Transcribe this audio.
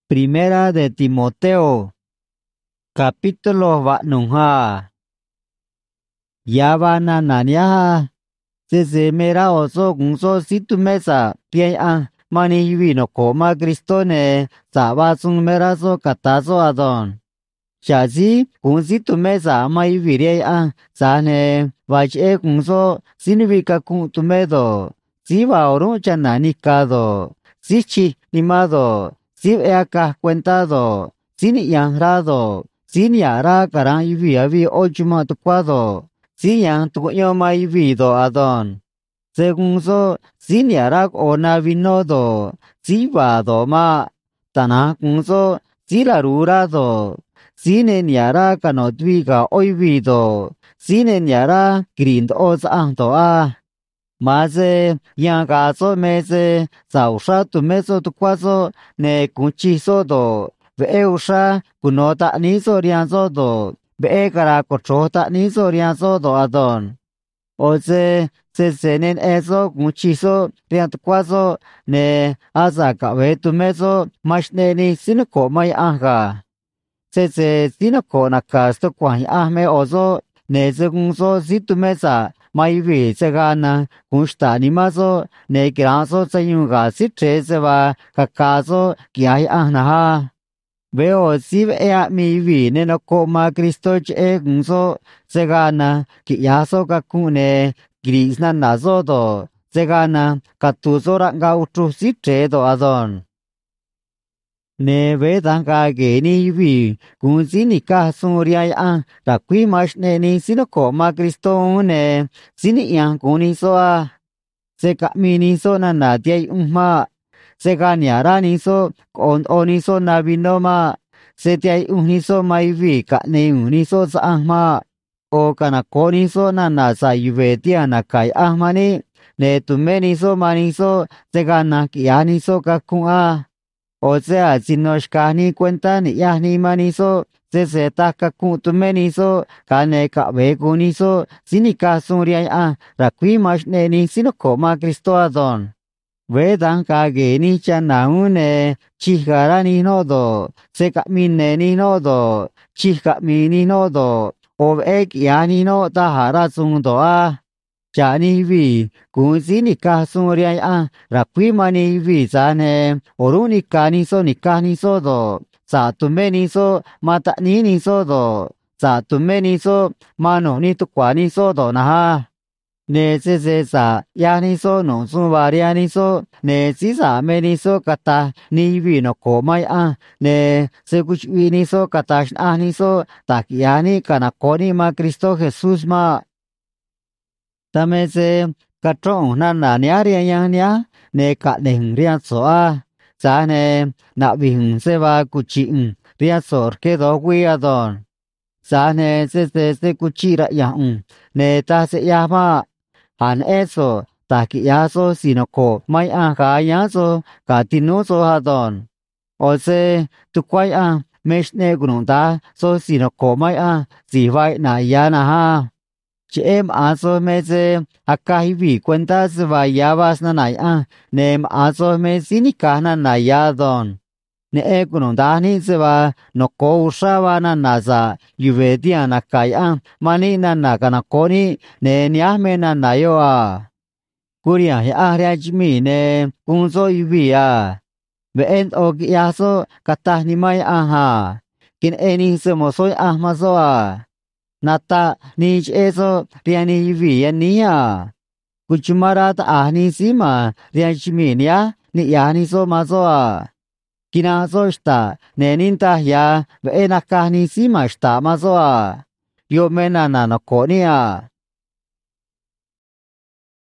Primera de Timoteo, capítulo vanunha. Yavana naniaha, se mera oso gunso situ mesa, pian mani vino coma cristone, sabasun meraso catazo adon. Shazi, kunsitu mesa mai virea, sane, vache kunso, significa kuntumedo, si va orucha nanicado, sichi nimado. Sin acá cuentado, sin yangrado, sin yara caran y vi ochuma tucuado, sin yan tu yoma y vido adon. Según so, sin yara o navinodo, si vado ma, tana kunso, si larurado, sin en yara canotviga hoy vido, sin en yara grind os anto a. Maze yang gaso meze sausha tu meso tu kwaso ne kunchiso do veusha kunota niso rianzo do ve kara kochota niso rianzo do adon oze se senen eso kunchiso rian tu kwaso ne asa kawe tu meso mashne ni sinko mai anga se sinko nakasto kwai ahme ozo ne segunso situ mesa mai vi se gana gusta animazo ne graso sayunga si trese va kakazo kiai ahna veo si ea mi vi ne no coma cristo e gunso se gana ki yaso kakune grisna nazo do se gana katuzo ranga utru si tredo adon ne ve tanga ge ni vi kun si ni ka suria an da qui mas ne ni sino ko ma cristo ne sini yang kun ni so a se ka mi ni so na na tie ma se ga nya ra ni so on o ni so na vi no ma se tie ni so mai vi ka ne ni so sa ma o kana ko ni so na na sa yu ve tia na kai a ma ni ne tu me ni so ma ni so se ga na ki a ni so ka kun a o sea, si nos cani cuenta ni ya ni maniso, se taca tu meniso, cane cabe guniso, sini casuria a, raqui mas neni sino coma Cristo adon. Vedan kage ni chanaune, chihara ni nodo, se camine ni nodo, chica mini nodo, o ek yani no tahara sundo a. Chani vi kunsi ni kasuria a rakwi mani vi sane oruni kani so do sa tumeni so mata ni so do sa tumeni so mano ni tu kwani so do na ha ne se sa ya ni so no su varia ni so ne si sa me ni so kata ni vi no ko mai a ne se kuch vi ni so kata a ni so takiani kana koni ma Cristo Jesús ma tamese katron na na nya ria yang nya ne ka deng ria so a sa ne na ving se va kuchi ria sor ke do wi adon sa ne se kuchi ra yang ne ta se ya ma han eso ta ki ya so sinoko mai a ka ya so ka tinu so adon o se tu kwai a mesh ne gunong ta so sinoko mai a si vai na ya na ha chị em aso me se akai vi cuenta se vaya vas na nai a nem aso me sinika na naya don ne e kuno dani se va no ko usaba na nasa yuvedia na kai a mani na na kana koni ne nya me na nayo a kuria ya ria jimi ne kunzo yuvi a ve en o ya so kata ni mai a ha kin eni se mo soy a ma so a nata ni eso riani vi nia kuchumara ta ani sima riachiminia ni yani so maso a kina so sta neninta ya ve enaka ni sima sta maso a yo mena na no konia